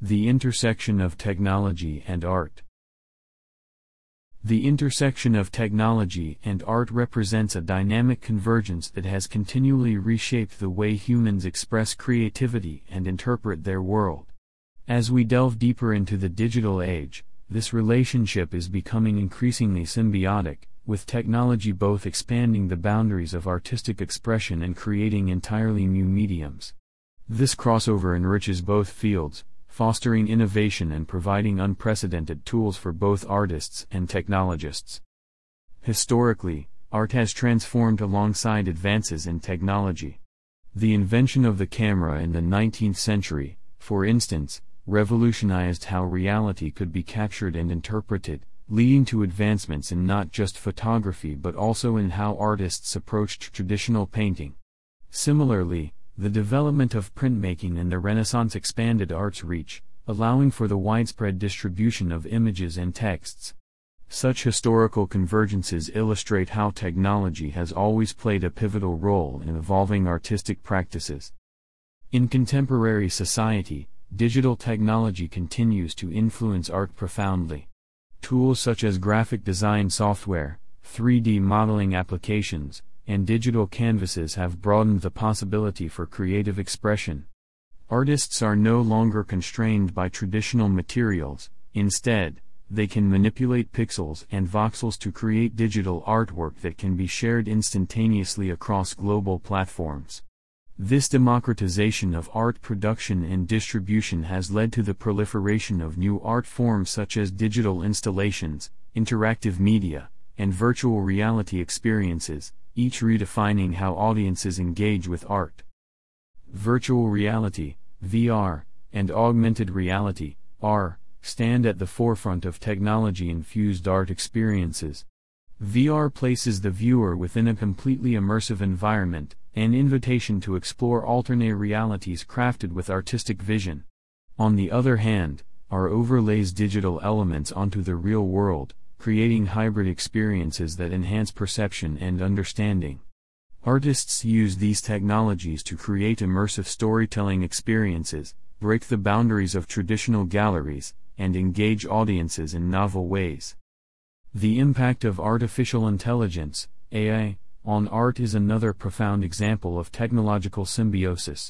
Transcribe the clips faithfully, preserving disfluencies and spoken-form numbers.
The intersection of technology and art. The intersection of technology and art represents a dynamic convergence that has continually reshaped the way humans express creativity and interpret their world. As we delve deeper into the digital age, this relationship is becoming increasingly symbiotic, with technology both expanding the boundaries of artistic expression and creating entirely new mediums. This crossover enriches both fields, fostering innovation and providing unprecedented tools for both artists and technologists. Historically, art has transformed alongside advances in technology. The invention of the camera in the nineteenth century, for instance, revolutionized how reality could be captured and interpreted, leading to advancements in not just photography but also in how artists approached traditional painting. Similarly, the development of printmaking in the Renaissance expanded art's reach, allowing for the widespread distribution of images and texts. Such historical convergences illustrate how technology has always played a pivotal role in evolving artistic practices. In contemporary society, digital technology continues to influence art profoundly. Tools such as graphic design software, three D modeling applications, and digital canvases have broadened the possibility for creative expression. Artists are no longer constrained by traditional materials. Instead, they can manipulate pixels and voxels to create digital artwork that can be shared instantaneously across global platforms. This democratization of art production and distribution has led to the proliferation of new art forms such as digital installations, interactive media, and virtual reality experiences, each redefining how audiences engage with art. Virtual reality, V R, and augmented reality, A R, stand at the forefront of technology-infused art experiences. V R places the viewer within a completely immersive environment, an invitation to explore alternate realities crafted with artistic vision. On the other hand, A R overlays digital elements onto the real world, creating hybrid experiences that enhance perception and understanding. Artists use these technologies to create immersive storytelling experiences, break the boundaries of traditional galleries, and engage audiences in novel ways. The impact of artificial intelligence, A I, on art is another profound example of technological symbiosis.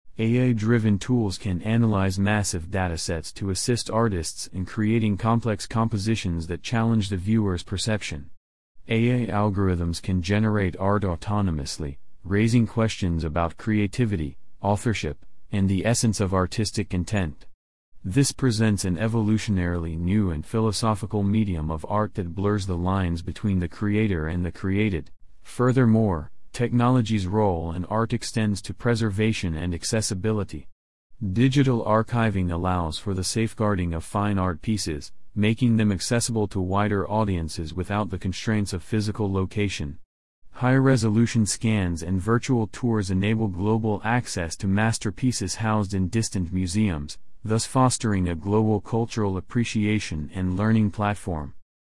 A I-driven tools can analyze massive datasets to assist artists in creating complex compositions that challenge the viewer's perception. A I algorithms can generate art autonomously, raising questions about creativity, authorship, and the essence of artistic intent. This presents an evolutionarily new and philosophical medium of art that blurs the lines between the creator and the created. Furthermore, technology's role in art extends to preservation and accessibility. Digital archiving allows for the safeguarding of fine art pieces, making them accessible to wider audiences without the constraints of physical location. High-resolution scans and virtual tours enable global access to masterpieces housed in distant museums, thus fostering a global cultural appreciation and learning platform.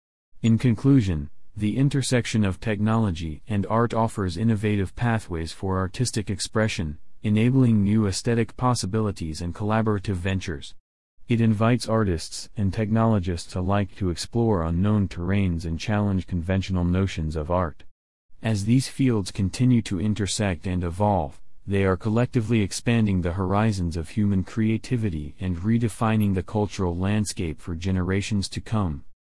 In conclusion, the intersection of technology and art offers innovative pathways for artistic expression, enabling new aesthetic possibilities and collaborative ventures. It invites artists and technologists alike to explore unknown terrains and challenge conventional notions of art. As these fields continue to intersect and evolve, they are collectively expanding the horizons of human creativity and redefining the cultural landscape for generations to come.